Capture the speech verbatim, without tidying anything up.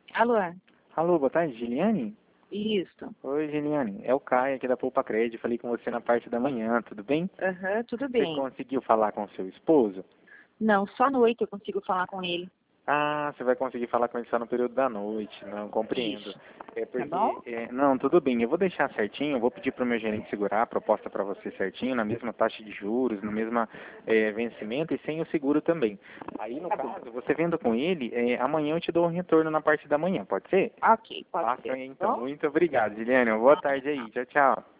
Alô? Alô, boa tarde, Giliane? Isso. Oi, Giliane. É o Caio aqui da Poupa Crédito. Falei com você na parte da manhã, tudo bem? Aham, tudo Você bem. conseguiu falar com seu esposo? Não, só à noite eu consigo falar com ele. Ah, você vai conseguir falar com ele só no período da noite, não compreendo. Isso. É Tá porque, bom? é, não, tudo bem, eu vou deixar certinho, eu vou pedir para o meu gerente segurar a proposta para você certinho, na mesma taxa de juros, no mesmo é, vencimento e sem o seguro também. Aí, no Tá bom. caso, você vendo com ele, é, amanhã eu te dou um retorno na parte da manhã, pode ser? Ok, pode Faça ser. então. Tá bom? Muito obrigado, Giliane. Uma boa tarde aí. Tchau, tchau.